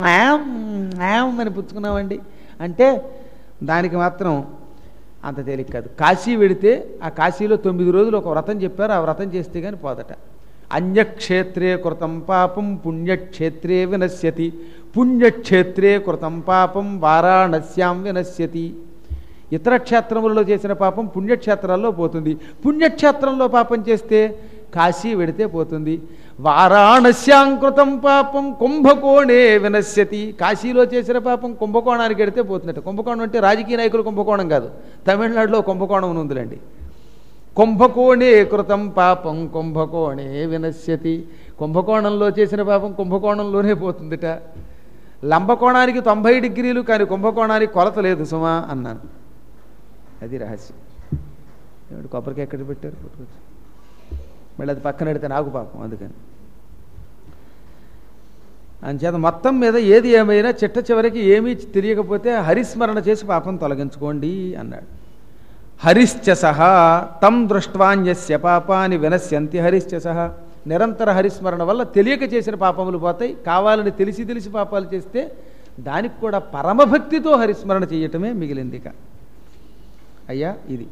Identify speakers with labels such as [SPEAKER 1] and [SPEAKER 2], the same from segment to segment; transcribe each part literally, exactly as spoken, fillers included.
[SPEAKER 1] అని పుచ్చుకున్నామండి అంటే దానికి మాత్రం అంత తేలిక కాదు. కాశీ వెడితే ఆ కాశీలో తొమ్మిది రోజులు ఒక వ్రతం చెప్పారు, ఆ వ్రతం చేస్తే కానీ పోదట. అన్యక్షేత్రే కృతం పాపం పుణ్యక్షేత్రే వినశ్యతి, పుణ్యక్షేత్రే కృతం పాపం వారాణస్యాం వినశ్యతి. ఇతర క్షేత్రములలో చేసిన పాపం పుణ్యక్షేత్రాల్లో పోతుంది, పుణ్యక్షేత్రంలో పాపం చేస్తే కాశీ వెడితే పోతుంది. వారాణస్యాం కృతం పాపం కుంభకోణే వినశ్యతి, కాశీలో చేసిన పాపం కుంభకోణానికి వెడితే పోతుందట. కుంభకోణం అంటే రాజకీయ నాయకులు కుంభకోణం కాదు, తమిళనాడులో కుంభకోణం ఉందిలేండి. కుంభకోణే కృతం పాపం కుంభకోణే వినశ్యతి, కుంభకోణంలో చేసిన పాపం కుంభకోణంలోనే పోతుందిట. లంబకోణానికి తొంభై డిగ్రీలు కానీ కుంభకోణానికి కొలత లేదు సుమా అన్నాను. అది రహస్యం. ఏమిటి కొబ్బరికి ఎక్కడ పెట్టారు పట్టుకొచ్చి, మళ్ళీ అది పక్కన పెడితే నాకు పాపం, అందుకని. అంచేత మొత్తం మీద ఏది ఏమైనా చిట్ట చివరికి ఏమీ తెలియకపోతే హరిస్మరణ చేసి పాపం తొలగించుకోండి అన్నాడు. హరిశ్చ సహా తం దృష్ట్వాన్యస్య పాపాని వినశ్యంతి హరిశ్చ సహా. నిరంతర హరిస్మరణ వల్ల తెలియక చేసిన పాపములు పోతాయి, కావాలని తెలిసి తెలిసి పాపాలు చేస్తే దానికి కూడా పరమభక్తితో హరిస్మరణ చేయటమే మిగిలిందిక. అయ్యా ఇది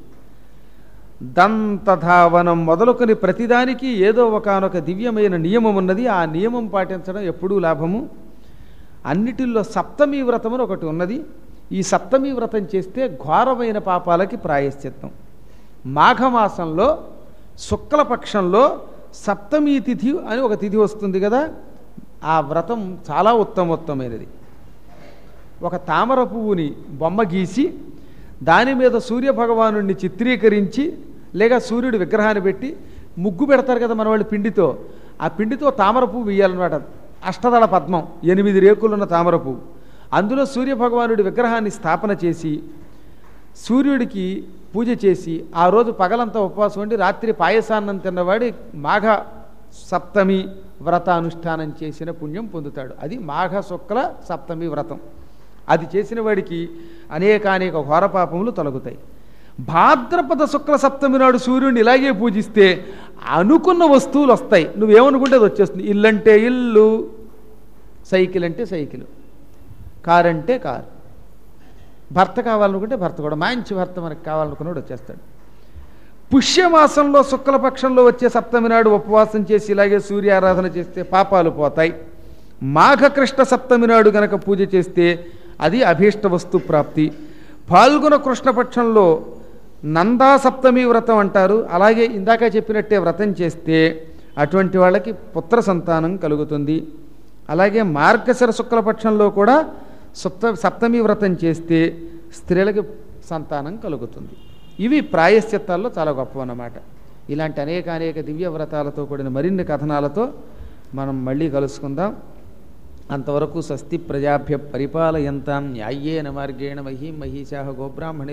[SPEAKER 1] దంతధావనం మొదలుకొని ప్రతిదానికి ఏదో ఒకనొక దివ్యమైన నియమం ఉన్నది, ఆ నియమం పాటించడం ఎప్పుడూ లాభము. అన్నిటిల్లో సప్తమీ వ్రతం అని ఒకటి ఉన్నది. ఈ సప్తమీ వ్రతం చేస్తే ఘోరమైన పాపాలకి ప్రాయశ్చిత్తం. మాఘమాసంలో శుక్లపక్షంలో సప్తమీ తిథి అని ఒక తిథి వస్తుంది కదా, ఆ వ్రతం చాలా ఉత్తమోత్తమైనది. ఒక తామర పువ్వుని బొమ్మ గీసి దాని మీద సూర్యభగవానుడిని చిత్రీకరించి లేక సూర్యుడి విగ్రహాన్ని పెట్టి ముగ్గు పెడతారు కదా మన వాళ్ళు పిండితో, ఆ పిండితో తామర పువ్వు వేయాలన్నమాట. అష్టదళ పద్మం, ఎనిమిది రేకులున్న తామర పువ్వు, అందులో సూర్యభగవానుడి విగ్రహాన్ని స్థాపన చేసి సూర్యుడికి పూజ చేసి ఆ రోజు పగలంతా ఉపవాసం ఉండి రాత్రి పాయసాన్నం తిన్నవాడి మాఘ సప్తమి వ్రత అనుష్ఠానం చేసిన పుణ్యం పొందుతాడు. అది మాఘ శుక్ల సప్తమి వ్రతం. అది చేసిన వాడికి అనేకానేక ఘోరపాపములు తొలగుతాయి. భాద్రపద శుక్ల సప్తమి నాడు సూర్యుడిని ఇలాగే పూజిస్తే అనుకున్న వస్తువులు వస్తాయి, నువ్వేమనుకుంటే అది వచ్చేస్తుంది. ఇల్లు అంటే ఇల్లు, సైకిల్ అంటే సైకిల్, కారు అంటే కారు, భర్త కావాలనుకుంటే భర్త కూడా, మంచి భర్త మనకు కావాలనుకున్నాడు వచ్చేస్తాడు. పుష్యమాసంలో శుక్లపక్షంలో వచ్చే సప్తమి నాడు ఉపవాసం చేసి ఇలాగే సూర్య ఆరాధన చేస్తే పాపాలు పోతాయి. మాఘకృష్ణ సప్తమి నాడు గనక పూజ చేస్తే అది అభీష్ట వస్తు ప్రాప్తి. ఫాల్గుణ కృష్ణపక్షంలో నందా సప్తమి వ్రతం అంటారు, అలాగే ఇందాక చెప్పినట్టే వ్రతం చేస్తే అటువంటి వాళ్ళకి పుత్ర సంతానం కలుగుతుంది. అలాగే మార్గశిర శుక్లపక్షంలో కూడా సప్త సప్తమి వ్రతం చేస్తే స్త్రీలకి సంతానం కలుగుతుంది. ఇవి ప్రాయశ్చిత్తాల్లో చాలా గొప్పవన్నమాట. ఇలాంటి అనేక అనేక దివ్య వ్రతాలతో కూడిన మరిన్ని కథనాలతో మనం మళ్ళీ కలుసుకుందాం. అంతవరకు స్వస్తి ప్రజాభ్య పరిపాలయంతాం న్యాయేన మార్గేణ మహీం మహీశాః గోబ్రాహ్మణే.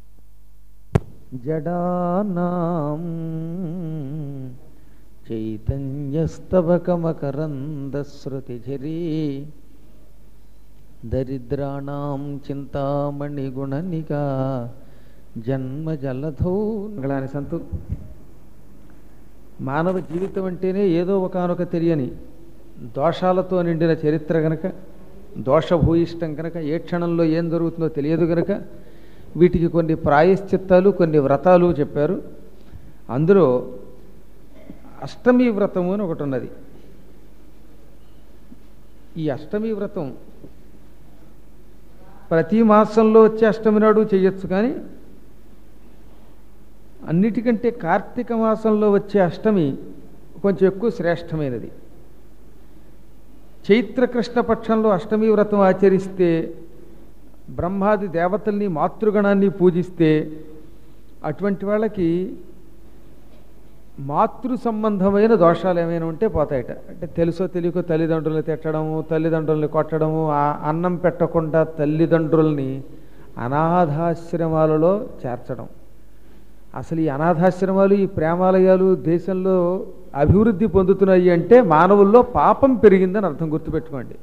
[SPEAKER 1] జడానాం చైతన్యస్తవకమకరందశ్రుతిఝరీ దరిద్రాణాం చింతామణిగుణనికా జన్మజలధౌ. మంగళాని సంతు. మానవ జీవితం అంటేనే ఏదో ఒకనొక తెలియని దోషాలతో నిండిన చరిత్ర గనక, దోషభూయిష్టం కనుక, ఏ క్షణంలో ఏం జరుగుతుందో తెలియదు గనక వీటికి కొన్ని ప్రాయశ్చిత్తాలు కొన్ని వ్రతాలు చెప్పారు. అందులో అష్టమి వ్రతము అని ఒకటి ఉన్నది. ఈ అష్టమి వ్రతం ప్రతి మాసంలో వచ్చే అష్టమి నాడు చేయొచ్చు, కానీ అన్నిటికంటే కార్తీక మాసంలో వచ్చే అష్టమి కొంచెం ఎక్కువ శ్రేష్టమైనది. చైత్రకృష్ణ పక్షంలో అష్టమి వ్రతం ఆచరిస్తే, బ్రహ్మాది దేవతల్ని మాతృగణాన్ని పూజిస్తే అటువంటి వాళ్ళకి మాతృ సంబంధమైన దోషాలు ఏమైనా ఉంటే పోతాయట. అంటే తెలుసో తెలియకో తల్లిదండ్రులను తిట్టడము, తల్లిదండ్రుల్ని కొట్టడము, ఆ అన్నం పెట్టకుండా తల్లిదండ్రుల్ని అనాథాశ్రమాలలో చేర్చడం. అసలు ఈ అనాథాశ్రమాలు, ఈ ప్రేమాలయాలు దేశంలో అభివృద్ధి పొందుతున్నాయి అంటే మానవుల్లో పాపం పెరిగిందని అర్థం. గుర్తుపెట్టుకోండి.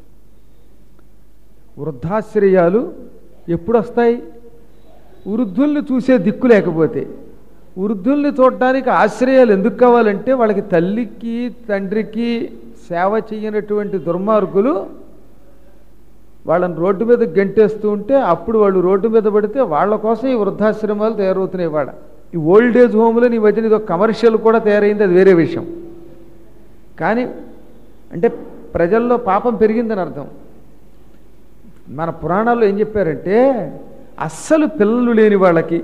[SPEAKER 1] వృద్ధాశ్రయాలు ఎప్పుడు వస్తాయి? వృద్ధుల్ని చూసే దిక్కు లేకపోతే. వృద్ధుల్ని చూడడానికి ఆశ్రయాలు ఎందుకు కావాలంటే వాళ్ళకి తల్లికి తండ్రికి సేవ చేయనటువంటి దుర్మార్గులు వాళ్ళని రోడ్డు మీద గెంటేస్తూ ఉంటే అప్పుడు వాళ్ళు రోడ్డు మీద పడితే వాళ్ళ కోసం ఈ వృద్ధాశ్రమాలు తయారవుతున్నాయి. వాళ్ళ ఈ ఓల్డ్ ఏజ్ హోమ్లో ఈ మధ్యన ఇది ఒక కమర్షియల్ కూడా తయారైంది, అది వేరే విషయం. కానీ అంటే ప్రజల్లో పాపం పెరిగిందని అర్థం. మన పురాణాల్లో ఏం చెప్పారంటే అస్సలు పిల్లలు లేని వాళ్ళకి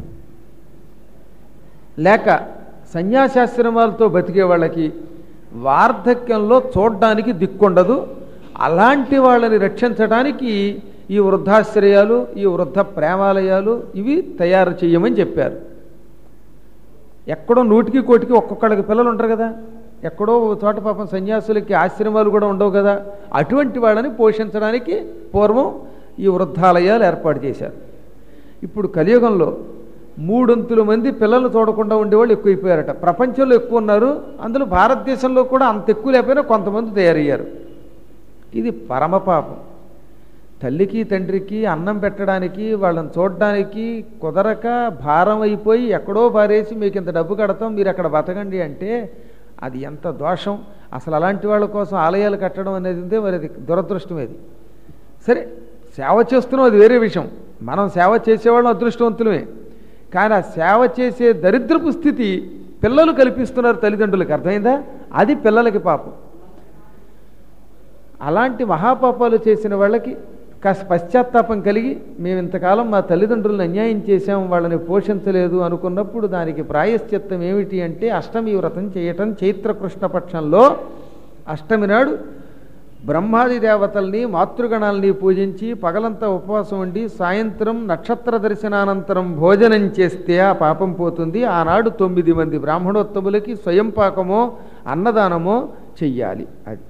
[SPEAKER 1] లేక సన్యాసాశ్రమాలతో బతికే వాళ్ళకి వార్ధక్యంలో చూడ్డానికి దిక్కుండదు. అలాంటి వాళ్ళని రక్షించడానికి ఈ వృద్ధాశ్రయాలు, ఈ వృద్ధ ప్రేమాలయాలు ఇవి తయారు చేయమని చెప్పారు. ఎక్కడో నూటికి కోటికి ఒక్కొక్కళ్ళకి పిల్లలు ఉంటారు కదా, ఎక్కడో చోట పాపం సన్యాసులకి ఆశ్రమాలు కూడా ఉండవు కదా, అటువంటి వాళ్ళని పోషించడానికి పూర్వం ఈ వృద్ధాలయాలు ఏర్పాటు చేశారు. ఇప్పుడు కలియుగంలో మూడొంతుల మంది పిల్లలు చూడకుండా ఉండేవాళ్ళు ఎక్కువైపోయారట. ప్రపంచంలో ఎక్కువ ఉన్నారు, అందులో భారతదేశంలో కూడా అంత ఎక్కువ లేకపోయినా కొంతమంది తయారయ్యారు. ఇది పరమపాపం. తల్లికి తండ్రికి అన్నం పెట్టడానికి వాళ్ళని చూడడానికి కుదరక భారం అయిపోయి ఎక్కడో పారేసి మీకు ఇంత డబ్బు కడతాం మీరు అక్కడ బతకండి అంటే అది ఎంత దోషం. అసలు అలాంటి వాళ్ళ కోసం ఆలయాలు కట్టడం అనేది ఉంటే మరి అది దురదృష్టమేది. సరే సేవ చేస్తున్నాం, అది వేరే విషయం. మనం సేవ చేసేవాళ్ళం అదృష్టవంతులమే. కానీ ఆ సేవ చేసే దరిద్రపు స్థితి పిల్లలు కల్పిస్తున్నారు తల్లిదండ్రులకి. అర్థమైందా? అది పిల్లలకి పాపం. అలాంటి మహాపాపాలు చేసిన వాళ్ళకి కాస్త పశ్చాత్తాపం కలిగి మేము ఇంతకాలం మా తల్లిదండ్రులను అన్యాయం చేశాం, వాళ్ళని పోషించలేదు అనుకున్నప్పుడు దానికి ప్రాయశ్చిత్తం ఏమిటి అంటే అష్టమి వ్రతం చేయటం. చైత్ర కృష్ణపక్షంలో అష్టమి నాడు బ్రహ్మాది దేవతల్ని మాతృగణాలని పూజించి పగలంతా ఉపవాసం ఉండి సాయంత్రం నక్షత్ర దర్శనానంతరం భోజనం చేస్తే ఆ పాపం పోతుంది. ఆనాడు తొమ్మిది మంది బ్రాహ్మణోత్తములకి స్వయం పాకమో అన్నదానమో చెయ్యాలి. అది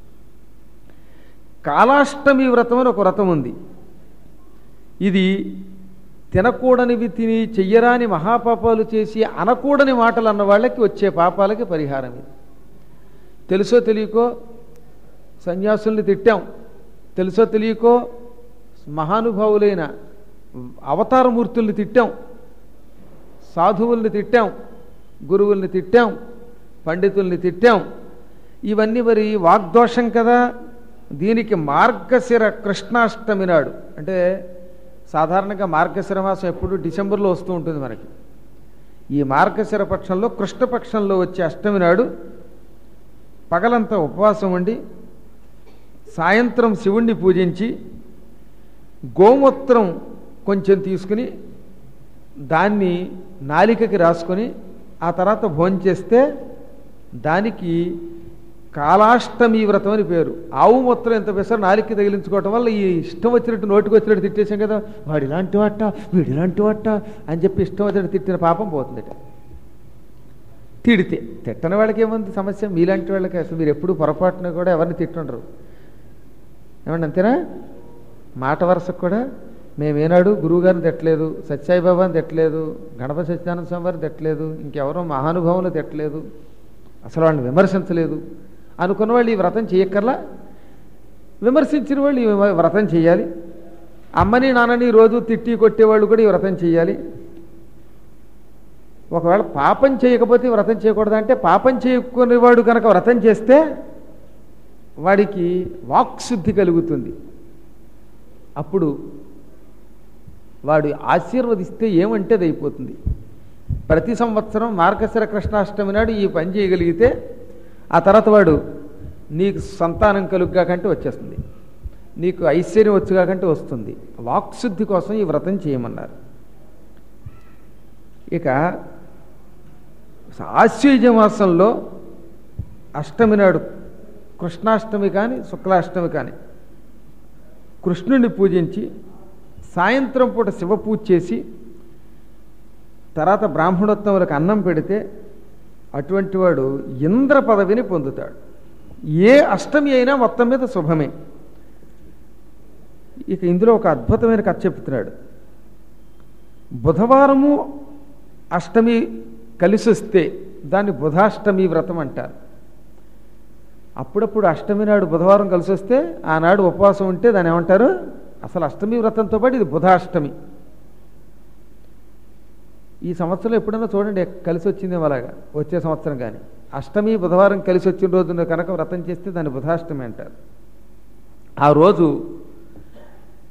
[SPEAKER 1] కాలాష్టమి వ్రతం అని ఒక వ్రతం ఉంది. ఇది తినకూడనివి తిని చెయ్యరాని మహాపాపాలు చేసి అనకూడని మాటలు అన్న వాళ్ళకి వచ్చే పాపాలకి పరిహారం ఇది. తెలుసో తెలియకో సన్యాసుల్ని తిట్టాం, తెలుసో తెలియకో మహానుభావులైన అవతారమూర్తుల్ని తిట్టాం, సాధువుల్ని తిట్టాం, గురువుల్ని తిట్టాం, పండితుల్ని తిట్టాం. ఇవన్నీ మరి వాగ్దోషం కదా. దీనికి మార్గశిర కృష్ణాష్టమి నాడు, అంటే సాధారణంగా మార్గశిర మాసం ఎప్పుడు డిసెంబర్లో వస్తూ ఉంటుంది మనకి. ఈ మార్గశిర పక్షంలో కృష్ణపక్షంలో వచ్చే అష్టమి నాడు పగలంతా ఉపవాసం ఉండి సాయంత్రం శివుణ్ణి పూజించి గోమూత్రం కొంచెం తీసుకుని దాన్ని నాలికకి రాసుకొని ఆ తర్వాత భోంచేస్తే దానికి కాలాష్టమి వ్రతం అని పేరు. ఆవు మూత్రం ఎంత పెసరు నాలికి తగిలించుకోవటం వల్ల ఈ ఇష్టం వచ్చినట్టు నోటికి వచ్చినట్టు తిట్టేసాం కదా, వాడు ఇలాంటి వాట వీడు ఇలాంటి వాట అని చెప్పి ఇష్టం వచ్చినట్టు తిట్టిన పాపం పోతుందట. తిడితే తిట్టని వాళ్ళకి ఏముంది సమస్య, మీలాంటి వాళ్ళకి అసలు మీరు ఎప్పుడు పొరపాటున కూడా ఎవరిని తిట్టుండరు. ఏమండి అంతేనా? మాట వరుసకు కూడా మేమేనాడు గురువుగారిని తిట్టలేదు, సత్యసాయిబాబాని తిట్టలేదు, గణపతి సత్యానంద స్వామి వారిని తిట్టలేదు, ఇంకెవరో మహానుభావులు తిట్టలేదు, అసలు వాళ్ళని విమర్శించలేదు అనుకున్న వాళ్ళు ఈ వ్రతం చేయక్కర్లా. విమర్శించిన వాళ్ళు ఈ వ్రతం చేయాలి. అమ్మని నాన్నని రోజు తిట్టి కొట్టేవాళ్ళు కూడా ఈ వ్రతం చేయాలి. ఒకవేళ పాపం చేయకపోతే వ్రతం చేయకూడదు అంటే పాపం చేయకునేవాడు కనుక వ్రతం చేస్తే వాడికి వాక్శుద్ధి కలుగుతుంది. అప్పుడు వాడు ఆశీర్వదిస్తే ఏమంటే అది అయిపోతుంది. ప్రతి సంవత్సరం మార్గశిర కృష్ణాష్టమి నాడు ఈ పని చేయగలిగితే ఆ తర్వాత వాడు నీకు సంతానం కలుగ్గాకంటే వచ్చేస్తుంది, నీకు ఐశ్వర్యం వచ్చుగాకంటే వస్తుంది. వాక్శుద్ధి కోసం ఈ వ్రతం చేయమన్నారు. ఇక ఆశ్వయుజ మాసంలో అష్టమి నాడు కృష్ణాష్టమి కానీ శుక్లాష్టమి కానీ కృష్ణుడిని పూజించి సాయంత్రం పూట శివ పూజ చేసి తర్వాత బ్రాహ్మణోత్తములకు అన్నం పెడితే అటువంటి వాడు ఇంద్ర పదవిని పొందుతాడు. ఏ అష్టమి అయినా మొత్తం మీద శుభమే. ఇక ఇందులో ఒక అద్భుతమైన కథ చెప్తున్నాడు. బుధవారము అష్టమి కలిసి వస్తే దాన్ని బుధాష్టమి వ్రతం అంటారు. అప్పుడప్పుడు అష్టమి నాడు బుధవారం కలిసి వస్తే ఆనాడు ఉపవాసం ఉంటే దాన్ని ఏమంటారు? అసలు అష్టమి వ్రతంతో పాటు ఇది బుధాష్టమి. ఈ సంవత్సరం ఎప్పుడైనా చూడండి కలిసి వచ్చింది అలాగా, వచ్చే సంవత్సరం కానీ అష్టమి బుధవారం కలిసి వచ్చిన రోజున కనుక వ్రతం చేస్తే దాన్ని బుధాష్టమి అంటారు. ఆ రోజు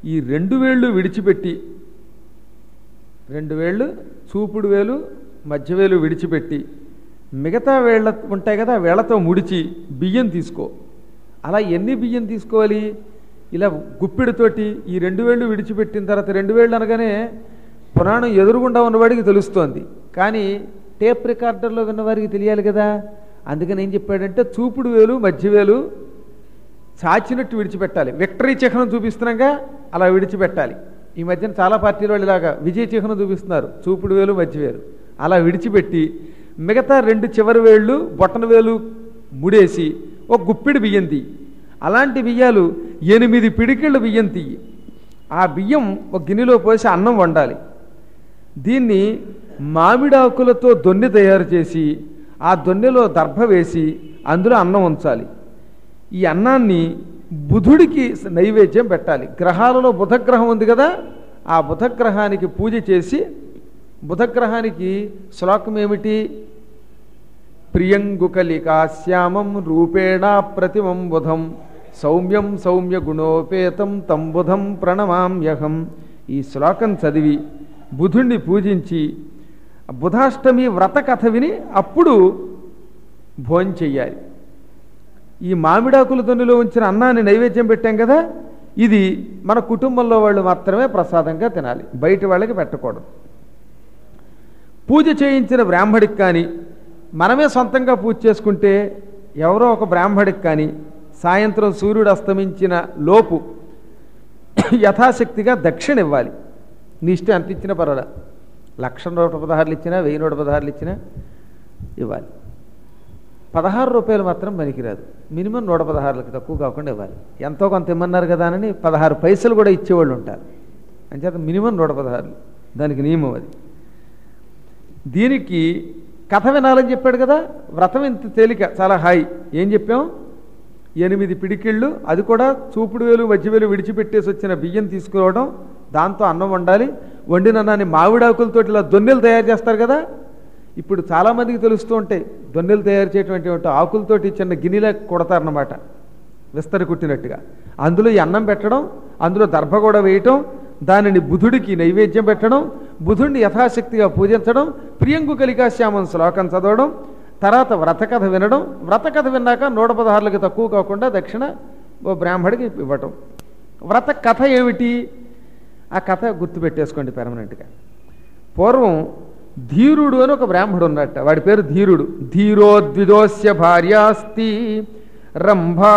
[SPEAKER 1] ఈ రెండు వేళ్ళు విడిచిపెట్టి, రెండు వేళ్ళు చూపుడు వేలు మధ్యవేలు విడిచిపెట్టి మిగతా వేళ్ళ ఉంటాయి కదా, వేళ్లతో ముడిచి బియ్యం తీసుకో. అలా ఎన్ని బియ్యం తీసుకోవాలి? ఇలా గుప్పిడితోటి ఈ రెండు వేళ్ళు విడిచిపెట్టిన తర్వాత, రెండు వేళ్ళు అనగానే పురాణం ఎదురుగుండా ఉన్నవాడికి తెలుస్తోంది, కానీ టేప్ రికార్డర్లో విన్నవారికి తెలియాలి కదా. అందుకని ఏం చెప్పాడంటే చూపుడు వేలు మధ్యవేలు చాచినట్టు విడిచిపెట్టాలి. విక్టరీ చిహ్నం చూపిస్తున్నాగా అలా విడిచిపెట్టాలి. ఈ మధ్యన చాలా పార్టీల వాళ్ళు ఇలాగా విజయ చిహ్నం చూపిస్తున్నారు, చూపుడు వేలు మధ్యవేలు అలా విడిచిపెట్టి మిగతా రెండు చివరి వేళ్ళు బొట్టన వేలు ముడేసి ఒక గుప్పిడి బియ్యం తీయి. అలాంటి బియ్యాలు ఎనిమిది పిడికిళ్ళు బియ్యం తీయి. ఆ బియ్యం ఒక గిన్నెలో పోసి అన్నం వండాలి. దీన్ని మామిడాకులతో దొన్నె తయారు చేసి ఆ దొన్నెలో దర్భ వేసి అందులో అన్నం ఉంచాలి. ఈ అన్నాన్ని బుధుడికి నైవేద్యం పెట్టాలి. గ్రహాలలో బుధగ్రహం ఉంది కదా, ఆ బుధగ్రహానికి పూజ చేసి, బుధగ్రహానికి శ్లోకం ఏమిటి? ప్రియంగుకలికా శ్యామం రూపేణ ప్రతిమం బుధం సౌమ్యం సౌమ్య గుణోపేతం తం బుధం ప్రణమామ్యహం. ఈ శ్లోకం చదివి బుధుణ్ణి పూజించి బుధాష్టమి వ్రత కథ విని అప్పుడు భోంచెయ్యాలి. ఈ మామిడాకుల దొన్నులో ఉంచిన అన్నాన్ని నైవేద్యం పెట్టాం కదా, ఇది మన కుటుంబంలో వాళ్ళు మాత్రమే ప్రసాదంగా తినాలి, బయట వాళ్ళకి పెట్టకూడదు. పూజ చేయించిన బ్రాహ్మడికి కానీ, మనమే సొంతంగా పూజ చేసుకుంటే ఎవరో ఒక బ్రాహ్మడికి కానీ సాయంత్రం సూర్యుడు అస్తమించిన లోపు యథాశక్తిగా దక్షిణ ఇవ్వాలి. నీ ఇష్టం ఎంత ఇచ్చినా పర్వాలా, లక్ష నూట పదహారులు ఇచ్చినా వెయ్యి నూట పదహారులు ఇచ్చినా ఇవ్వాలి. పదహారు రూపాయలు మాత్రం పనికిరాదు, మినిమం నూట పదహారులకు తక్కువ కాకుండా ఇవ్వాలి. ఎంతో కొంత ఇమ్మన్నారు కదా అని పదహారు పైసలు కూడా ఇచ్చేవాళ్ళు ఉంటారు, అంచేత మినిమం నూట పదహారులు దానికి నియమం. అది దీనికి కథ వినాలని చెప్పాడు కదా, వ్రతం ఇంత తేలిక, చాలా హాయి. ఏం చెప్పాం? ఎనిమిది పిడికిళ్ళు, అది కూడా చూపుడు వేలు మధ్యవేలు విడిచిపెట్టేసి వచ్చిన బియ్యం తీసుకోవడం, దాంతో అన్నం వండాలి. వండిన అన్నాన్ని మామిడాకులతో ఇలా దొన్నెలు తయారు చేస్తారు కదా, ఇప్పుడు చాలామందికి తెలుస్తూ ఉంటాయి దొన్నెలు తయారు చేయటువంటి ఆకులతోటి చిన్న గిన్నెలా కొడతారన్నమాట, విస్తరి కుట్టినట్టుగా. అందులో ఈ అన్నం పెట్టడం, అందులో దర్భ కూడా వేయటం, దానిని బుధుడికి నైవేద్యం పెట్టడం, బుధుడిని యథాశక్తిగా పూజించడం, ప్రియంగు కలికాశ్యామం శ్లోకం చదవడం, తర్వాత వ్రతకథ వినడం. వ్రతకథ విన్నాక నూట పదహారులకి తక్కువ కాకుండా దక్షిణ ఓ బ్రాహ్మడికి ఇవ్వటం. వ్రత కథ ఏమిటి? ఆ కథ గుర్తుపెట్టేసుకోండి పెర్మనెంట్గా. పూర్వం ధీరుడు అని ఒక బ్రాహ్మడు ఉన్నట్ట, వాడి పేరు ధీరుడు. ధీరోద్విదోస్య భార్యాస్తి రంభా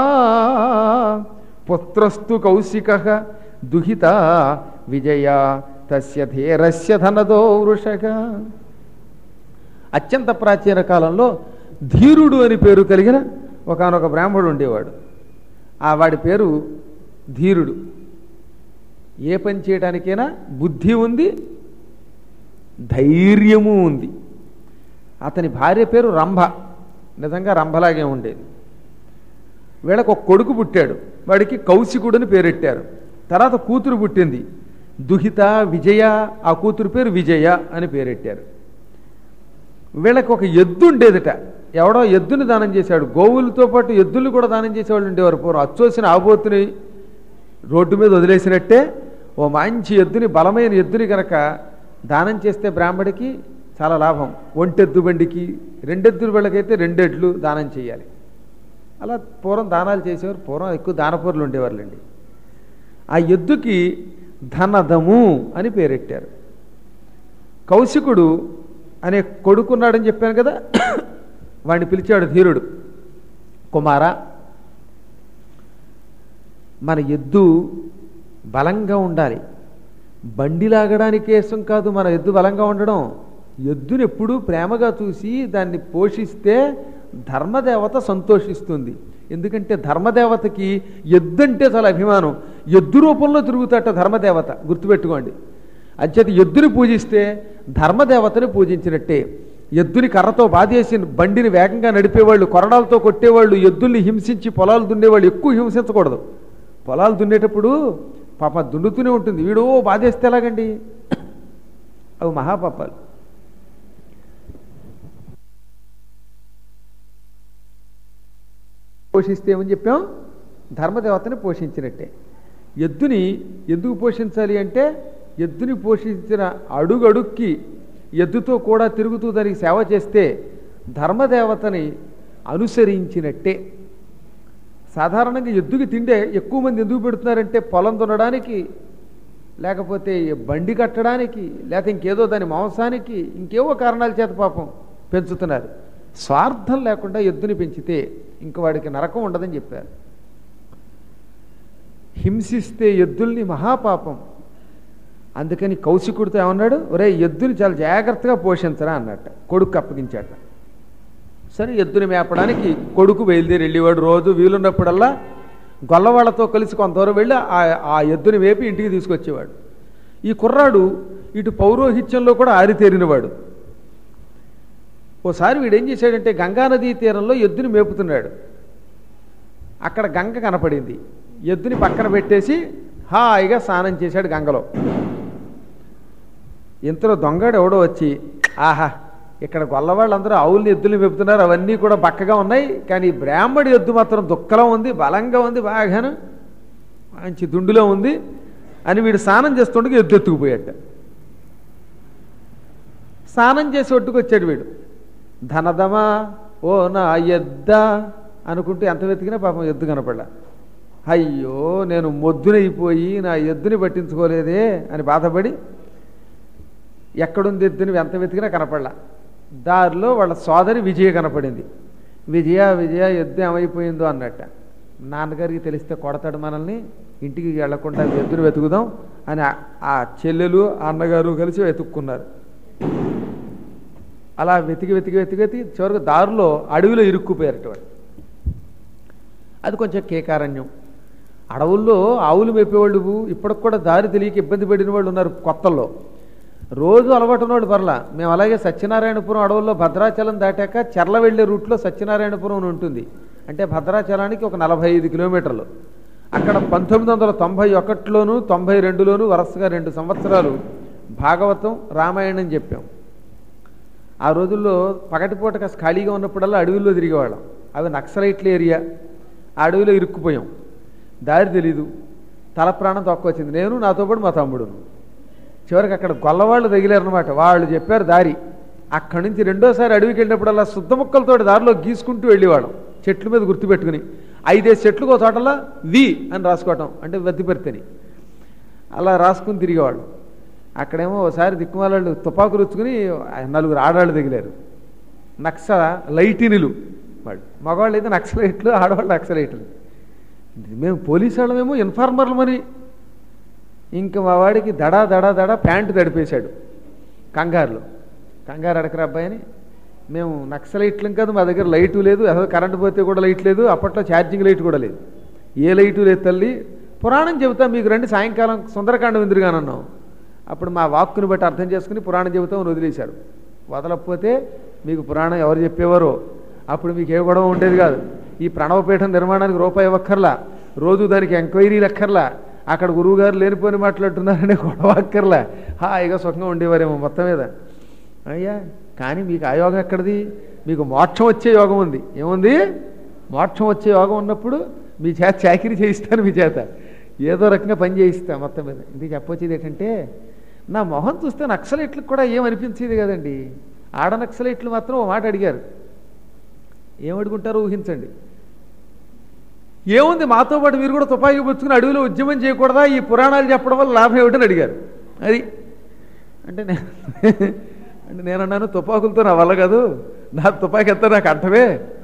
[SPEAKER 1] పుత్రస్తు కౌశిక దుహిత విజయ తస్య ధీరస్య ధనదో వృషగా. అత్యంత ప్రాచీన కాలంలో ధీరుడు అని పేరు కలిగిన ఒకానొక బ్రాహ్మడు ఉండేవాడు. ఆ వాడి పేరు ధీరుడు. ఏ పని చేయడానికైనా బుద్ధి ఉంది, ధైర్యము ఉంది. అతని భార్య పేరు రంభ, నిజంగా రంభలాగే ఉండేది. వీళ్ళకు ఒక కొడుకు పుట్టాడు, వాడికి కౌశికుడని పేరెట్టారు. తర్వాత కూతురు పుట్టింది, దుహిత విజయ, ఆ కూతురు పేరు విజయ అని పేరెట్టారు. వీళ్ళకి ఒక ఎద్దు ఉండేదట, ఎవడో ఎద్దుని దానం చేశాడు. గోవులతో పాటు ఎద్దుల్ని కూడా దానం చేసేవాళ్ళు ఉండేవారు పూర్వం. అచ్చోసిన ఆబోతుని రోడ్డు మీద వదిలేసినట్టే ఓ మంచి ఎద్దుని, బలమైన ఎద్దుని కనుక దానం చేస్తే బ్రాహ్మడికి చాలా లాభం. ఒంటెద్దు బండికి, రెండెద్దుల వాళ్ళకైతే రెండెడ్లు దానం చేయాలి. అలా పూర్వం దానాలు చేసేవారు. పూర్వం ఎక్కువ దానపూర్లు ఉండేవాళ్ళండి. ఆ ఎద్దుకి ధనదము అని పేరెట్టారు. కౌశికుడు అనే కొడుకున్నాడని చెప్పాను కదా, వాడిని పిలిచాడు ధీరుడు. కుమారా, మన ఎద్దు బలంగా ఉండాలి, బండి లాగడానికి కేసం కాదు మన ఎద్దు బలంగా ఉండడం. ఎద్దుని ఎప్పుడూ ప్రేమగా చూసి దాన్ని పోషిస్తే ధర్మదేవత సంతోషిస్తుంది. ఎందుకంటే ధర్మదేవతకి ఎద్దు అంటే చాలా అభిమానం. ఎద్దు రూపంలో తిరుగుతాట ధర్మదేవత, గుర్తుపెట్టుకోండి. అంచేత ఎద్దుని పూజిస్తే ధర్మదేవతని పూజించినట్టే. ఎద్దుని కర్రతో బాధేసి బండిని వేగంగా నడిపేవాళ్ళు, కొరడాలతో కొట్టేవాళ్ళు, ఎద్దుల్ని హింసించి పొలాలు దున్నేవాళ్ళు ఎక్కువ హింసించకూడదు. పొలాలు దున్నేటప్పుడు పాప దున్నుతూనే ఉంటుంది, వీడో బాధేస్తే ఎలాగండి, అవి మహాపాపాలు. పోషిస్తే ఏమని చెప్పాం? ధర్మదేవతని పోషించినట్టే. ఎద్దుని ఎందుకు పోషించాలి అంటే ఎద్దుని పోషించిన అడుగడుక్కి ఎద్దుతో కూడా తిరుగుతూ దానికి సేవ చేస్తే ధర్మదేవతని అనుసరించినట్టే. సాధారణంగా ఎద్దుకి తిండే ఎక్కువ మంది ఎందుకు పెడుతున్నారంటే పొలం దున్నడానికి, లేకపోతే బండి కట్టడానికి, లేకపోతే ఇంకేదో దాని మాంసానికి, ఇంకేవో కారణాల చేత పాపం పెంచుతున్నారు. స్వార్థం లేకుండా ఎద్దుని పెంచితే ఇంక వాడికి నరకం ఉండదని చెప్పారు. హింసిస్తే ఎద్దుల్ని మహాపాపం. అందుకని కౌశికుడితో ఏమన్నాడు, ఒరే ఎద్దుని చాలా జాగ్రత్తగా పోషించరా అన్నట్ట. కొడుకు అప్పగించాట. సరే ఎద్దుని మేపడానికి కొడుకు బయలుదేరి వెళ్ళేవాడు. రోజు వీలున్నప్పుడల్లా గొల్లవాళ్లతో కలిసి కొంత దూరం వెళ్ళి ఆ ఎద్దుని వేపి ఇంటికి తీసుకొచ్చేవాడు. ఈ కుర్రాడు ఇటు పౌరోహిత్యంలో కూడా ఆరితేరినవాడు. ఓసారి వీడు ఏం చేశాడంటే గంగానదీ తీరంలో ఎద్దుని మేపుతున్నాడు. అక్కడ గంగ కనపడింది. ఎద్దుని పక్కన పెట్టేసి హాయిగా స్నానం చేశాడు గంగలో. ఇంతలో దొంగడు ఎవడో వచ్చి, ఆహా ఇక్కడ గొల్లవాళ్ళందరూ ఆవుల్ని ఎద్దులు మేపుతున్నారు, అవన్నీ కూడా బక్కగా ఉన్నాయి, కానీ బ్రాహ్మడి ఎద్దు మాత్రం దుక్కలో ఉంది, బలంగా ఉంది, బాగాను మంచి దుండులో ఉంది అని వీడు స్నానం చేస్తుండగా ఎద్దు ఎత్తుకుపోయాట. స్నానం చేసి ఒట్టుకొచ్చాడు వీడు. ధనదమా ఓ నా ఎద్ద అనుకుంటూ ఎంత వెతికినా పాపం ఎద్దు కనపడ్డా. అయ్యో నేను మొద్దునైపోయి నా ఎద్దుని పట్టించుకోలేదే అని బాధపడి ఎక్కడుంది ఎద్దుని ఎంత వెతికినా కనపడలా. దారిలో వాళ్ళ సోదరి విజయ కనపడింది. విజయ విజయ ఎద్దు ఏమైపోయిందో అన్నట్ట. నాన్నగారికి తెలిస్తే కొడతాడు మనల్ని, ఇంటికి వెళ్లకుండా ఎద్దును వెతుకుదాం అని ఆ చెల్లెలు అన్నగారు కలిసి వెతుక్కున్నారు. అలా వెతికి వెతికి వెతికి వెతికి చివరికి దారిలో అడవిలో ఇరుక్కుపోయారట వాడు. అది కొంచెం కేకారణ్యం. అడవుల్లో ఆవులు మేపేవాళ్ళు ఇప్పటికి కూడా దారి తెలియక ఇబ్బంది పడిన వాళ్ళు ఉన్నారు కొత్తల్లో. రోజు అలవాటు ఉన్నవాడు పర్లా. మేము అలాగే సత్యనారాయణపురం అడవుల్లో భద్రాచలం దాటాక చెర్ల వెళ్లే రూట్లో సత్యనారాయణపురం ఉంటుంది. అంటే భద్రాచలానికి ఒక నలభై ఐదు కిలోమీటర్లు. అక్కడ పంతొమ్మిది వందల తొంభై ఒకటిలోను తొంభై రెండులోను వరుసగా రెండు సంవత్సరాలు భాగవతం రామాయణం చెప్పాం. ఆ రోజుల్లో పగటిపూట కాస్త ఖాళీగా ఉన్నప్పుడల్లా అడవుల్లో తిరిగేవాళ్ళం. అవి నక్సలైట్ల ఏరియా. ఆ అడవిలో ఇరుక్కుపోయాం. దారి తెలీదు. తల ప్రాణం తక్కువచ్చింది. నేను నాతో పాటు మా తమ్ముడును. చివరికి అక్కడ గొల్లవాళ్ళు తగిలారనమాట. వాళ్ళు చెప్పారు దారి. అక్కడి నుంచి రెండోసారి అడవికి వెళ్ళినప్పుడల్లా శుద్ధ ముక్కలతో దారిలో గీసుకుంటూ వెళ్ళేవాళ్ళం. చెట్ల మీద గుర్తుపెట్టుకుని ఐదేసి చెట్లకు ఒక తోటలా వి అని రాసుకోవటం, అంటే వద్దిపెడితేని అలా రాసుకుని తిరిగేవాళ్ళం. అక్కడేమో ఒకసారి దిక్కుమాలాళ్ళు తుపాకు రుచ్చుకుని నలుగురు ఆడవాళ్ళు తగిలారు. నక్స లైటినులు వాళ్ళు. మగవాళ్ళు అయితే నక్సలైట్లు, ఆడవాళ్ళు నక్సలైట్లు. మేము పోలీసు వాళ్ళమేమో ఇన్ఫార్మర్లు మరి. ఇంకా మా వాడికి దడా దడా దడా ప్యాంటు తడిపేశాడు కంగారులో. కంగారు అడకరా అబ్బాయి అని. మేము నక్సలైట్లం కాదు, మా దగ్గర లైటు లేదు, అసలు కరెంటు పోతే కూడా లైట్ లేదు, అప్పట్లో ఛార్జింగ్ లైట్ కూడా లేదు, ఏ లైటు లేదు తల్లి. పురాణం చెబుతాం మీకు రండి సాయంకాలం సుందరకాండం ఎందురుగానన్నాం. అప్పుడు మా వాక్కుని బట్టి అర్థం చేసుకుని పురాణం చెబుతామని వదిలేశారు. వదలకపోతే మీకు పురాణం ఎవరు చెప్పేవారో అప్పుడు మీకు ఏ గొడవ ఉండేది కాదు. ఈ ప్రణవపీఠం నిర్మాణానికి రూపాయి ఇవ్వక్కర్లా, రోజు దానికి ఎంక్వైరీలు అక్కర్లా, అక్కడ గురువుగారు లేనిపోని మాట్లాడుతున్నారనే గొడవ అక్కర్లా, హాయిగా సుఖంగా ఉండేవారేమో మొత్తం మీద. అయ్యా కానీ మీకు ఆ యోగం ఎక్కడిది? మీకు మోక్షం వచ్చే యోగం ఉంది. ఏముంది? మోక్షం వచ్చే యోగం ఉన్నప్పుడు మీ చేత చాకిరీ చేయిస్తాను, మీ చేత ఏదో రకంగా పని చేయిస్తా మొత్తం మీద. ఇది చెప్పొచ్చేది ఏంటంటే, నా మొహం చూస్తే నక్సలైట్లకు కూడా ఏమనిపించేది కదండి. ఆడ నక్సలైట్లు మాత్రం ఓ మాట అడిగారు. ఏమడుగుంటారో ఊహించండి. ఏముంది మాతో పాటు మీరు కూడా తుపాకీ పుచ్చుకుని అడవిలో ఉద్యమం చేయకూడదా, ఈ పురాణాలు చెప్పడం వల్ల లాభం ఏమిటని అడిగారు. అది అంటే నేను అంటే నేనన్నాను తుపాకులతో నా వల్ల కాదు, నా తుపాకీ ఎంత నాకు అర్థమే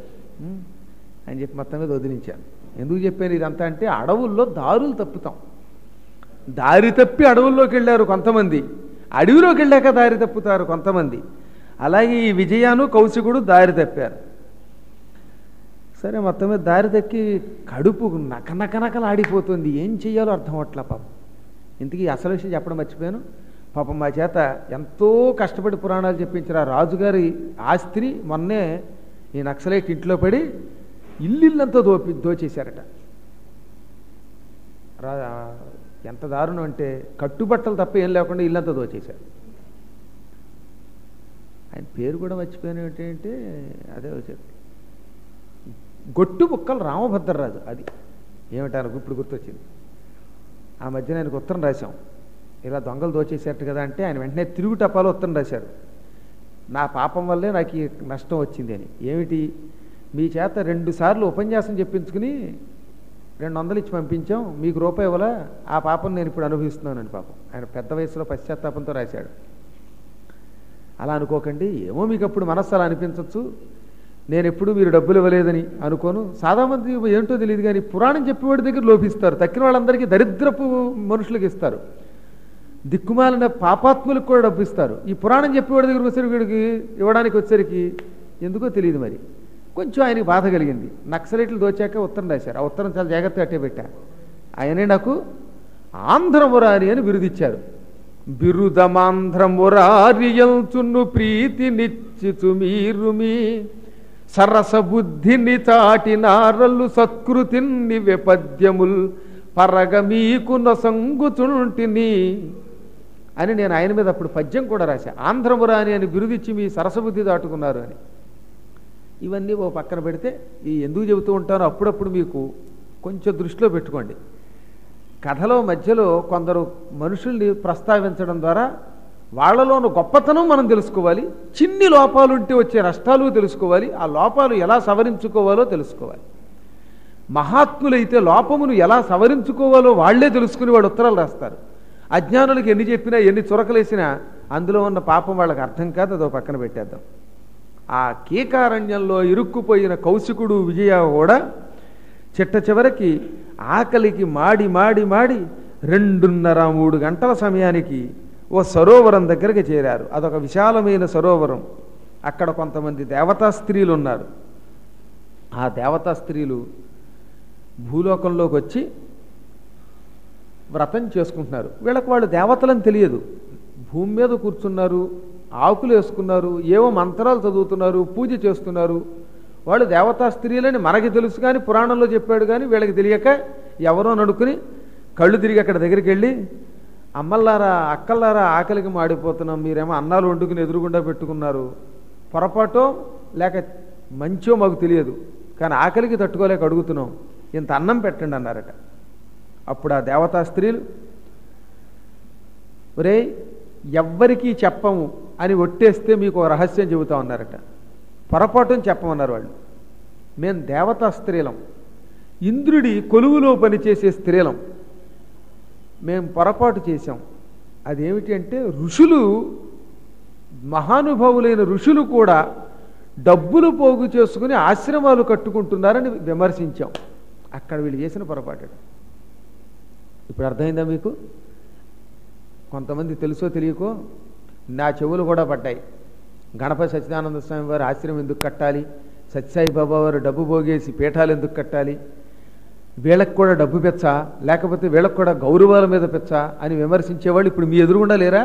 [SPEAKER 1] అని చెప్పి మొత్తం మీద వదిలించాను. ఎందుకు చెప్పాను ఇదంతా అంటే, అడవుల్లో దారులు తప్పుతాం. దారి తప్పి అడవుల్లోకి వెళ్ళారు కొంతమంది, అడవిలోకి వెళ్ళాక దారి తప్పుతారు కొంతమంది. అలాగే ఈ విజయాను కౌశికుడు దారి తప్పారు. సరే మొత్తం మీద దారి తక్కి కడుపు నకనకనకలు ఆడిపోతుంది. ఏం చెయ్యాలో అర్థం అవట్లా పాపం. ఇంతకీ అసలు విషయం చెప్పడం మర్చిపోయాను. పాపం మా చేత ఎంతో కష్టపడి పురాణాలు చెప్పించారు. ఆ రాజుగారి ఆస్తిని మొన్నే ఈ నక్సలైట్ ఇంట్లో పడి ఇల్లిల్లంతా దోపి దోచేశారట. రా ఎంత దారుణం అంటే, కట్టుబట్టలు తప్ప ఏం లేకుండా ఇల్లంతా దోచేశారు. ఆయన పేరు కూడా మర్చిపోయాను. ఏంటంటే అదే వచ్చేది గొట్టు బుక్కలు రామభద్రరాజు. అది ఏమిటారు ఇప్పుడు గుర్తొచ్చింది. ఆ మధ్యన ఆయనకు ఉత్తరం రాశాం, ఇలా దొంగలు దోచేసేట్టు కదా అంటే ఆయన వెంటనే తిరుగు టపాలో ఉత్తరం రాశారు, నా పాపం వల్లే నాకు ఈ నష్టం వచ్చింది అని. ఏమిటి, మీ చేత రెండు సార్లు ఉపన్యాసం చెప్పించుకుని రెండు వందలు ఇచ్చి పంపించాం, మీకు రూపాయి వల్ల ఆ పాపం నేను ఇప్పుడు అనుభవిస్తున్నానని. పాపం ఆయన పెద్ద వయసులో పశ్చాత్తాపంతో రాశాడు. అలా అనుకోకండి, ఏమో మీకు అప్పుడు మనస్సు అలా అనిపించవచ్చు, నేను ఎప్పుడు మీరు డబ్బులు ఇవ్వలేదని అనుకోను. సాధామంది ఏంటో తెలియదు కానీ పురాణం చెప్పేవాడి దగ్గర లోపిస్తారు, తక్కిన వాళ్ళందరికీ దరిద్రపు మనుషులకు ఇస్తారు, దిక్కుమాలిన పాపాత్ములకు కూడా డబ్బు ఇస్తారు. ఈ పురాణం చెప్పేవాడి దగ్గరికి వచ్చేసరికి వీడికి ఇవ్వడానికి వచ్చేసరికి ఎందుకో తెలియదు. మరి కొంచెం ఆయనకి బాధ కలిగింది. నక్సలైట్లు దోచాక ఉత్తరం రాశారు, ఆ ఉత్తరం చాలా జాగ్రత్తగా అట్టే పెట్టా. ఆయనే నాకు ఆంధ్రమురారి అని బిరుదిచ్చారు. బిరుదమాంధ్రమురారియంచును ప్రీతి నిచ్చిచు మీరు మీ సరస బుద్ధిని చాటి నారల్లు సత్కృతిని విపద్యముల్ పరగ మీకు నొసంగుచుంటిని అని నేను ఆయన మీద అప్పుడు పద్యం కూడా రాశా. ఆంధ్రమురాని అని బిరుదిచ్చి మీ సరసబుద్ధి దాటుకున్నారు అని. ఇవన్నీ ఓ పక్కన పెడితే ఈ ఎందుకు చెబుతూ ఉంటానో అప్పుడప్పుడు మీకు కొంచెం దృష్టిలో పెట్టుకోండి. కథలో మధ్యలో కొందరు మనుషుల్ని ప్రస్తావించడం ద్వారా వాళ్ళలోని గొప్పతనం మనం తెలుసుకోవాలి, చిన్ని లోపాలుంటే వచ్చే నష్టాలు తెలుసుకోవాలి, ఆ లోపాలు ఎలా సవరించుకోవాలో తెలుసుకోవాలి. మహాత్ములైతే లోపమును ఎలా సవరించుకోవాలో వాళ్లే తెలుసుకుని వాడు ఉత్తరాలు రాస్తారు. అజ్ఞానులకు ఎన్ని చెప్పినా ఎన్ని చురకలేసినా అందులో ఉన్న పాపం వాళ్ళకి అర్థం కాదు, అదో పక్కన పెట్టేద్దాం. ఆ కీకారణ్యంలో ఇరుక్కుపోయిన కౌశికుడు విజయ కూడా చిట్ట చివరికి ఆకలికి మాడి మాడి మాడి రెండున్నర మూడు గంటల సమయానికి ఓ సరోవరం దగ్గరికి చేరారు. అదొక విశాలమైన సరోవరం. అక్కడ కొంతమంది దేవతా స్త్రీలు ఉన్నారు. ఆ దేవతా స్త్రీలు భూలోకంలోకి వచ్చి వ్రతం చేసుకుంటున్నారు. వీళ్ళకి వాళ్ళు దేవతలని తెలియదు, భూమి మీద కూర్చున్నారు, ఆకులు వేసుకున్నారు, ఏవో మంత్రాలు చదువుతున్నారు, పూజ చేస్తున్నారు. వాళ్ళు దేవతా స్త్రీలని మనకి తెలుసు కానీ పురాణంలో చెప్పాడు కానీ వీళ్ళకి తెలియక ఎవరో నడుకుని కళ్ళు తిరిగి అక్కడ దగ్గరికి వెళ్ళి, అమ్మల్లారా అక్కల్లారా ఆకలికి మాడిపోతున్నాం, మీరేమో అన్నాలు వండుకుని ఎదురుగుండా పెట్టుకున్నారు, పొరపాటో లేక మంచో మాకు తెలియదు కానీ ఆకలికి తట్టుకోలేక అడుగుతున్నాం, ఇంత అన్నం పెట్టండి అన్నారట. అప్పుడు ఆ దేవతా స్త్రీలు, ఒరే ఎవ్వరికీ చెప్పము అని ఒట్టేస్తే మీకు ఒక రహస్యం చెబుతా ఉన్నారట. పొరపాటుని చెప్పమన్నారు వాళ్ళు. మేము దేవతా స్త్రీలం, ఇంద్రుడి కొలువులో పనిచేసే స్త్రీలం, మేము పొరపాటు చేశాం. అదేమిటి అంటే ఋషులు, మహానుభావులైన ఋషులు కూడా డబ్బులు పోగు చేసుకుని ఆశ్రమాలు కట్టుకుంటున్నారని విమర్శించాం. అక్కడ వీళ్ళు చేసిన పొరపాటు. ఇప్పుడు అర్థమైందా మీకు? కొంతమంది తెలుసో తెలియకో నా చెవులు కూడా పడ్డాయి. గణపతి సచ్చిదానంద స్వామి వారు ఆశ్రమం ఎందుకు కట్టాలి, సత్యసాయి బాబా వారు డబ్బు పోగేసి పీఠాలు ఎందుకు కట్టాలి, వీళ్ళకి కూడా డబ్బు పెచ్చా, లేకపోతే వీళ్ళకి కూడా గౌరవాల మీద పెచ్చా అని విమర్శించేవాళ్ళు ఇప్పుడు మీ ఎదురుగుండా లేరా?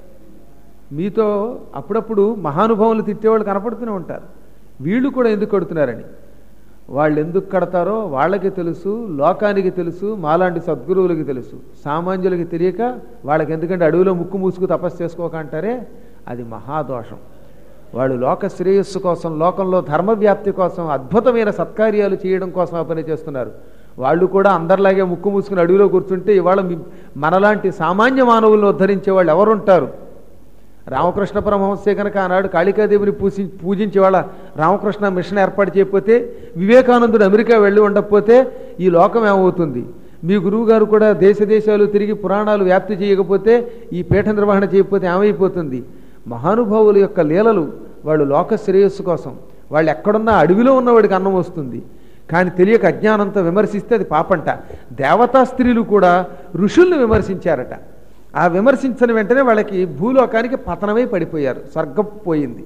[SPEAKER 1] మీతో అప్పుడప్పుడు మహానుభావులు తిట్టేవాళ్ళు కనపడుతూనే ఉంటారు. వీళ్ళు కూడా ఎందుకు కడుతున్నారని. వాళ్ళు ఎందుకు కడతారో వాళ్ళకి తెలుసు, లోకానికి తెలుసు, మాలాంటి సద్గురువులకి తెలుసు. సామాన్యులకి తెలియక వాళ్ళకి ఎందుకంటే అడవిలో ముక్కు మూసుకు తపస్సు చేసుకోకంటారే, అది మహాదోషం. వాళ్ళు లోక శ్రేయస్సు కోసం, లోకంలో ధర్మవ్యాప్తి కోసం, అద్భుతమైన సత్కార్యాలు చేయడం కోసం ఆ పని చేస్తున్నారు. వాళ్ళు కూడా అందరిలాగే ముక్కు మూసుకుని అడవిలో కూర్చుంటే ఇవాళ మనలాంటి సామాన్య మానవులను ఉద్ధరించే వాళ్ళు ఎవరుంటారు? రామకృష్ణ పరమహంసే కనుక ఆనాడు కాళికాదేవిని పూజి పూజించే వాళ్ళ రామకృష్ణ మిషన్ ఏర్పాటు చేయకపోతే, వివేకానందుడు అమెరికా వెళ్ళి ఉండకపోతే ఈ లోకం ఏమవుతుంది? మీ గురువు గారు కూడా దేశ దేశాలు తిరిగి పురాణాలు వ్యాప్తి చేయకపోతే, ఈ పీఠ నిర్వహణ చేయకపోతే ఏమైపోతుంది? మహానుభావుల యొక్క లీలలు, వాళ్ళు లోక శ్రేయస్సు కోసం. వాళ్ళు ఎక్కడున్నా అడవిలో ఉన్నవాడికి అన్నం వస్తుంది, కానీ తెలియక అజ్ఞానంతో విమర్శిస్తే అది పాపంట. దేవతా స్త్రీలు కూడా ఋషుల్ని విమర్శించారట. ఆ విమర్శించిన వెంటనే వాళ్ళకి భూలోకానికి పతనమై పడిపోయారు, స్వర్గం పోయింది.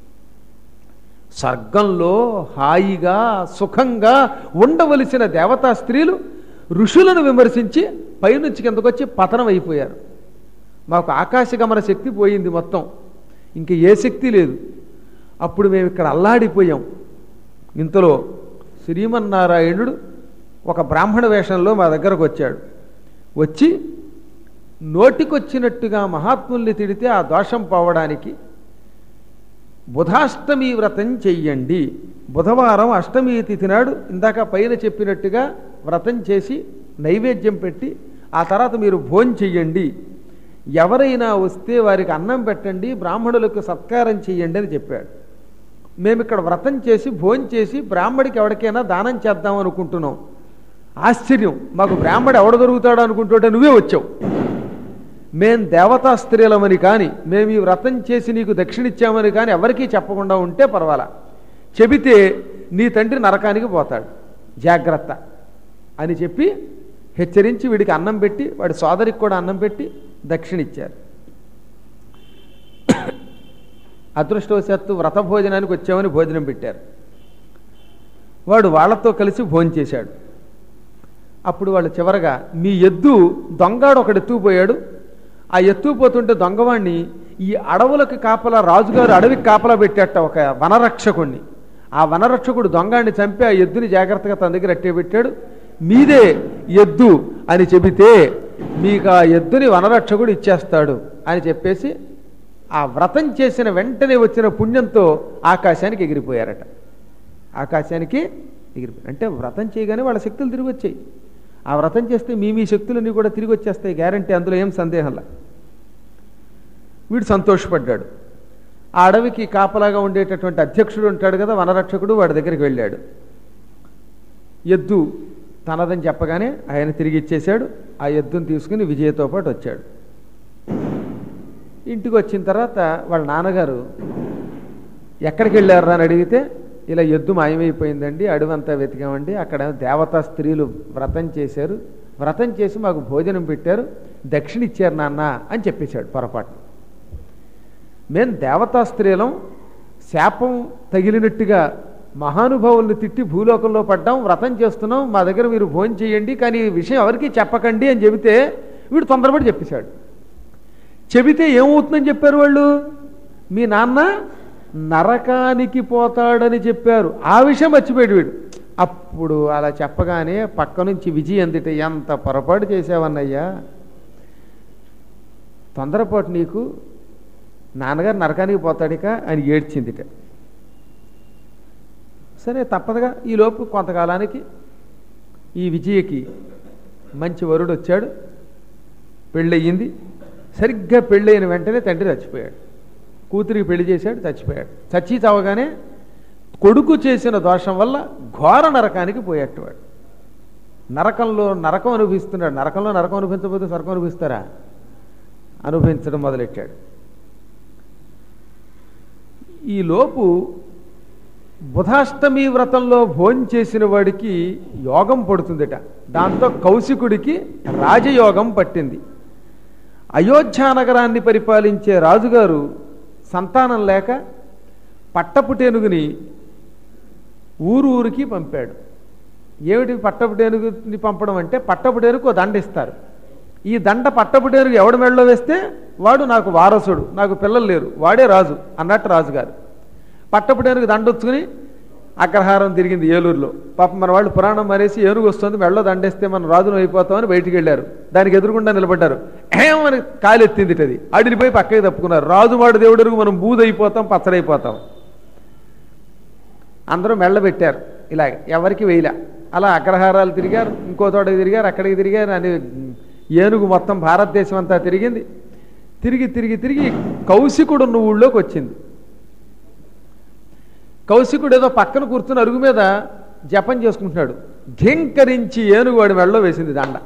[SPEAKER 1] స్వర్గంలో హాయిగా సుఖంగా ఉండవలసిన దేవతా స్త్రీలు ఋషులను విమర్శించి పైనుంచి కిందకొచ్చి పతనం అయిపోయారు. మాకు ఆకాశగమన శక్తి పోయింది మొత్తం, ఇంక ఏ శక్తి లేదు. అప్పుడు మేము ఇక్కడ అల్లాడిపోయాం. ఇంతలో శ్రీమన్నారాయణుడు ఒక బ్రాహ్మణ వేషంలో మా దగ్గరకు వచ్చాడు. వచ్చి నోటికొచ్చినట్టుగా మహాత్ముల్ని తిడితే ఆ దోషం పోవడానికి బుధాష్టమి వ్రతం చెయ్యండి, బుధవారం అష్టమి తిథి నాడు ఇందాక పైన చెప్పినట్టుగా వ్రతం చేసి నైవేద్యం పెట్టి ఆ తర్వాత మీరు భోజనం చెయ్యండి, ఎవరైనా వస్తే వారికి అన్నం పెట్టండి, బ్రాహ్మణులకు సత్కారం చెయ్యండి అని చెప్పాడు. మేము ఇక్కడ వ్రతం చేసి భోజనం చేసి బ్రాహ్మడికి ఎవరికైనా దానం చేద్దాం అనుకుంటున్నాం. ఆశ్చర్యం, మాకు బ్రాహ్మడు ఎవడ దొరుకుతాడు అనుకుంటుంటే నువ్వే వచ్చావు. మేం దేవతా స్త్రీలమని కానీ మేము ఈ వ్రతం చేసి నీకు దక్షిణిచ్చామని కానీ ఎవరికీ చెప్పకుండా ఉంటే పర్వాలా, చెబితే నీ తండ్రి నరకానికి పోతాడు, జాగ్రత్త అని చెప్పి హెచ్చరించి వీడికి అన్నం పెట్టి వాడి సోదరికి కూడా అన్నం పెట్టి దక్షిణిచ్చారు. అదృష్టవశాత్తు వ్రత భోజనానికి వచ్చామని భోజనం పెట్టారు. వాడు వాళ్ళతో కలిసి భోజనం చేశాడు. అప్పుడు వాళ్ళు చివరగా మీ ఎద్దు దొంగాడు ఒకడు ఎత్తుకుపోయాడు, ఆ ఎత్తుకుపోతుంటే దొంగవాణ్ణి ఈ అడవులకు కాపలా రాజుగారు అడవికి కాపలా పెట్టేట ఒక వనరక్షకుణ్ణి. ఆ వనరక్షకుడు దొంగాడిని చంపి ఆ ఎద్దుని జాగ్రత్తగా తన దగ్గర అట్టే పెట్టాడు. మీదే ఎద్దు అని చెబితే మీకు ఆ ఎద్దుని వనరక్షకుడు ఇచ్చేస్తాడు అని చెప్పేసి ఆ వ్రతం చేసిన వెంటనే వచ్చిన పుణ్యంతో ఆకాశానికి ఎగిరిపోయారట. ఆకాశానికి ఎగిరిపోయారు అంటే వ్రతం చేయగానే వాళ్ళ శక్తులు తిరిగి వచ్చాయి. ఆ వ్రతం చేస్తే మీ మీ శక్తులన్నీ కూడా తిరిగి వచ్చేస్తాయి, గ్యారంటీ, అందులో ఏం సందేహంలా. వీడు సంతోషపడ్డాడు. ఆ అడవికి కాపలాగా ఉండేటటువంటి అధ్యక్షుడు ఉంటాడు కదా వనరక్షకుడు, వాడి దగ్గరికి వెళ్ళాడు. ఎద్దు తనదని చెప్పగానే ఆయన తిరిగి ఇచ్చేశాడు. ఆ ఎద్దుని తీసుకుని విజయతో పాటు వచ్చాడు. ఇంటికి వచ్చిన తర్వాత వాళ్ళ నాన్నగారు ఎక్కడికి వెళ్ళారు అని అడిగితే ఇలా ఎద్దు మాయమైపోయిందండి, అడవంతా వెతికామండి, అక్కడ దేవతా స్త్రీలు వ్రతం చేశారు, వ్రతం చేసి మాకు భోజనం పెట్టారు, దక్షిణ ఇచ్చారు నాన్న అని చెప్పేశాడు పొరపాటు. మేము దేవతా స్త్రీలం, శాపం తగిలినట్టుగా మహానుభావుల్ని తిట్టి భూలోకంలో పడ్డాం, వ్రతం చేస్తున్నాం, మా దగ్గర మీరు భోజనం చేయండి, కానీ ఈ విషయం ఎవరికీ చెప్పకండి అని చెబితే వీడు తొందరపడి చెప్పేశాడు. చెబితే ఏమవుతుందని చెప్పారు వాళ్ళు, మీ నాన్న నరకానికి పోతాడని చెప్పారు. ఆ విషయం మర్చిపోయాడు వీడు. అప్పుడు అలా చెప్పగానే పక్క నుంచి విజయ అందిట, ఎంత పొరపాటు చేసావన్నయ్యా, తొందరపాటు నీకు, నాన్నగారు నరకానికి పోతాడిక అని ఏడ్చిందిట. సరే తప్పదుగా. ఈలోపు కొంతకాలానికి ఈ విజయకి మంచి వరుడు వచ్చాడు, పెళ్ళయింది. సరిగ్గా పెళ్ళైన వెంటనే తండ్రి చచ్చిపోయాడు. కూతురికి పెళ్లి చేశాడు, చచ్చిపోయాడు. చచ్చి చావగానే కొడుకు చేసిన దోషం వల్ల ఘోర నరకానికి పోయేటవాడు. నరకంలో నరకం అనుభవిస్తున్నాడు. నరకంలో నరకం అనుభవించకపోతే స్వర్గం అనుభవిస్తారా? అనుభవించడం మొదలెట్టాడు. ఈలోపు బుధాష్టమి వ్రతంలో భోజనం చేసిన వాడికి యోగం పడుతుందిట. దాంతో కౌశికుడికి రాజయోగం పట్టింది. అయోధ్యా నగరాన్ని పరిపాలించే రాజుగారు సంతానం లేక పట్టపుటేనుగుని ఊరు ఊరికి పంపాడు. ఏమిటి పట్టపుటేనుగుని పంపడం అంటే, పట్టపుటేనుగు ఓ దండ ఇస్తారు. ఈ దండ పట్టపుటేనుగు ఎవడి మెడలో వేస్తే వాడు నాకు వారసుడు, నాకు పిల్లలు లేరు, వాడే రాజు అన్నట్టు రాజుగారు. పట్టపుటేనుగు దండొచ్చుకుని అగ్రహారం తిరిగింది ఏలూరులో. పాపం మన వాళ్ళు పురాణం మరేసి ఏనుగు వస్తుంది, మెడలో దండేస్తే మనం రాజును అయిపోతామని బయటికి వెళ్ళారు. దానికి ఎదురుగుండా నిలబడ్డారు. ఏమని కాలెత్తింది అది, అడిలిపోయి పక్కకి తప్పుకున్నారు. రాజువాడు దేవుడరుగు మనం బూదైపోతాం, పచ్చడైపోతాం. అందరూ మెళ్ళ పెట్టారు ఇలాగ, ఎవరికి వేయలే. అలా అగ్రహారాలు తిరిగారు, ఇంకో తోటకి తిరిగారు, అక్కడికి తిరిగారు అని ఏనుగు మొత్తం భారతదేశం అంతా తిరిగింది. తిరిగి తిరిగి తిరిగి కౌశికుడు ఉన్న ఊళ్ళోకి వచ్చింది. కౌశికుడు ఏదో పక్కన కూర్చుని అరుగు మీద జపం చేసుకుంటున్నాడు. ఘింకరించి ఏనుగు వాడి మెడలో వేసింది దండ.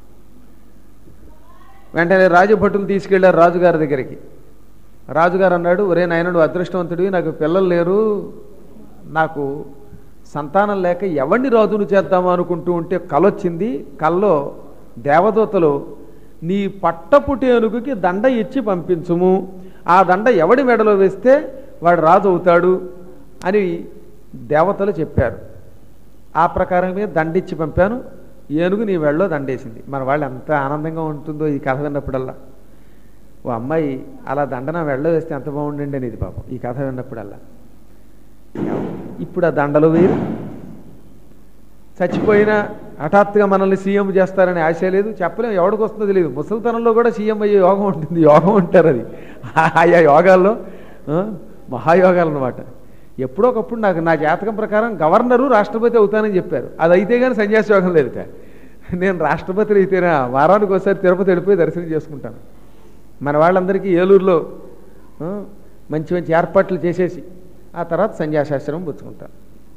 [SPEAKER 1] వెంటనే రాజభటులు తీసుకెళ్లారు రాజుగారి దగ్గరికి. రాజుగారు అన్నాడు, ఒరే నాయన నువ్వు అదృష్టవంతుడివి, నాకు పిల్లలు లేరు, నాకు సంతానం లేక ఎవరిని రాజును చేద్దాము అనుకుంటూ ఉంటే కలొచ్చింది. కల్లో దేవదూతలు నీ పట్టపుటేనుగుకి దండ ఇచ్చి పంపించుము, ఆ దండ ఎవడి మెడలో వేస్తే వాడు రాజు అవుతాడు అని దేవతలు చెప్పారు. ఆ ప్రకారమే దండిచ్చి పంపాను. ఏనుగు నీ మెడలో దండేసింది. మన వాళ్ళు ఎంత ఆనందంగా ఉంటుందో ఈ కథ విన్నప్పుడల్లా. ఓ అమ్మాయి అలా దండ నా మెడలో వేస్తే ఎంత బాగుండండి అనేది పాపం ఈ కథ విన్నప్పుడల్లా. ఇప్పుడు ఆ దండలు వేరు. చచ్చిపోయినా హఠాత్తుగా మనల్ని సీఎం చేస్తారని ఆశ లేదు, చెప్పలేము, ఎవడికి వస్తుందో తెలియదు. ముసలితనంలో కూడా సీఎం అయ్యే యోగం ఉంటుంది, యోగం ఉంటారు. అది ఆయా యోగాల్లో మహాయోగాలు అన్నమాట. ఎప్పుడో ఒకప్పుడు నాకు నా జాతకం ప్రకారం గవర్నరు రాష్ట్రపతి అవుతానని చెప్పారు. అది అయితే కానీ సన్యాసి యోగం లేదుట. నేను రాష్ట్రపతి అయితేనా వారానికి ఒకసారి తిరుపతి వెళ్ళిపోయి దర్శనం చేసుకుంటాను. మన వాళ్ళందరికీ ఏలూరులో మంచి మంచి ఏర్పాట్లు చేసేసి ఆ తర్వాత సన్యాసాశ్రమం పుచ్చుకుంటాను.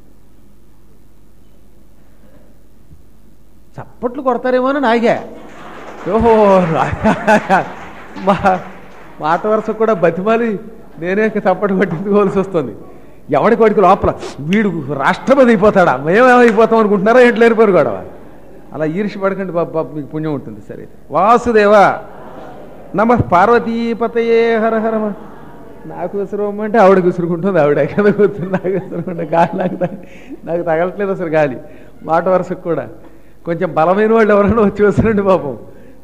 [SPEAKER 1] చప్పట్లు కొడతారేమో అని నాగా ఓహో మా మాట వరుస కూడా బతిమాలి నేనే చప్పట్లు పట్టించుకోవాల్సి వస్తుంది. ఎవడి కొడుకు లోపల వీడు రాష్ట్రపతి అయిపోతాడా, మేమేమైపోతాం అనుకుంటున్నారా ఎట్లా అయిపోరు గొడవ. అలా ఈర్షి పడకండి బాబు, బాబు మీకు పుణ్యం ఉంటుంది. సరే వాసుదేవా నమ పార్వతీపతయే హర హరమ. నాకు విసురమ్మంటే ఆవిడకి విసురుకుంటుంది, ఆవిడ ఎక్కడ కూర్చుంది నాకు విసురుకుంటే గాలి నాకు నాకు తగలట్లేదు అసలు గాలి. మాట వరుసకు కూడా కొంచెం బలమైన వాళ్ళు ఎవరైనా వచ్చి వస్తారండి పాపం.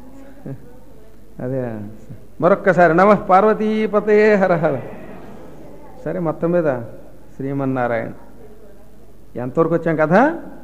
[SPEAKER 1] అదే మరొక్కసారి నమ పార్వతీపతయే హర హర. సరే మొత్తం మీద శ్రీమన్నారాయణ ఎంతవరకు వచ్చాం కదా.